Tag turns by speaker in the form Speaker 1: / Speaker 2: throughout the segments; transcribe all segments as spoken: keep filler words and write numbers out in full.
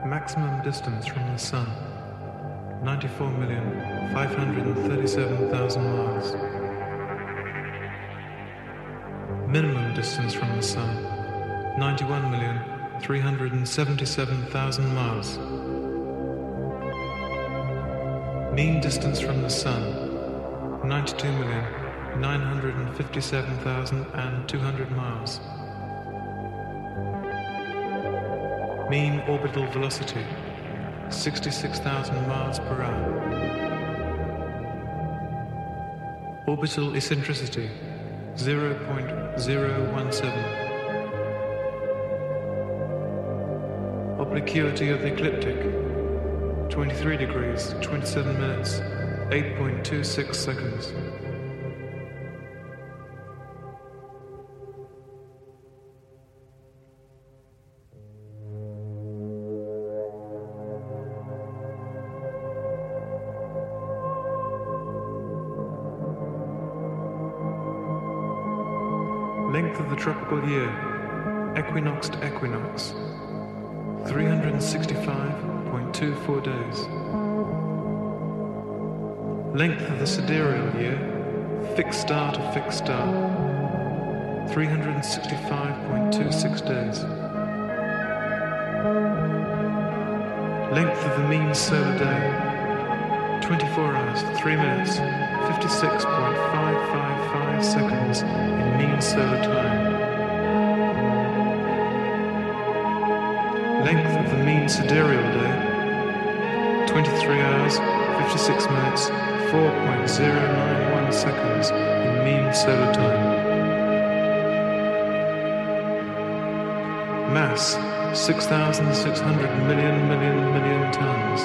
Speaker 1: Maximum distance from the Sun, ninety-four million five hundred thirty-seven thousand miles. Minimum distance from the Sun, ninety-one million three hundred seventy-seven thousand miles. Mean distance from the Sun, ninety-two million nine hundred fifty-seven thousand two hundred miles. Mean orbital velocity, sixty-six thousand miles per hour. Orbital eccentricity, zero point zero one seven. Obliquity of the ecliptic, twenty-three degrees, twenty-seven minutes, eight point two six seconds. Length of the tropical year, equinox to equinox, three hundred sixty-five point two four days. Length of the sidereal year, fixed star to fixed star, three hundred sixty-five point two six days. Length of the mean solar day, twenty-four hours, three minutes, fifty-six point five five five seconds in mean solar time. Length of the mean sidereal day, twenty-three hours, fifty-six minutes, four point zero nine one seconds in mean solar time. Mass, six thousand six hundred million million million tons.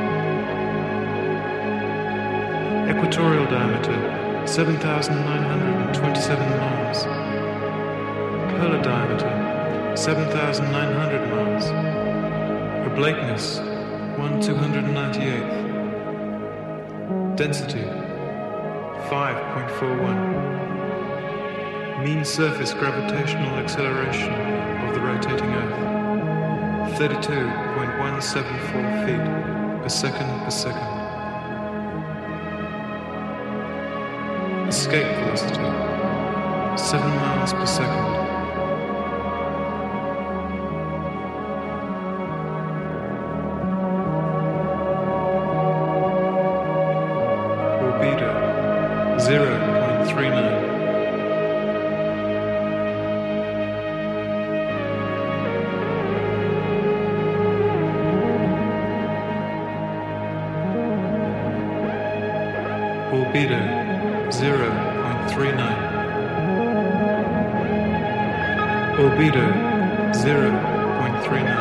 Speaker 1: Equatorial diameter, seven thousand nine hundred twenty-seven miles. Polar diameter, seven thousand nine hundred miles. Oblateness, one two hundred ninety-eighth. Density, five point four one. Mean surface gravitational acceleration of the rotating Earth, thirty-two point one seven four feet per second per second. Escape velocity, seven miles per second. Albedo, zero point three nine. Albedo, zero point three nine. Albedo, zero point three nine.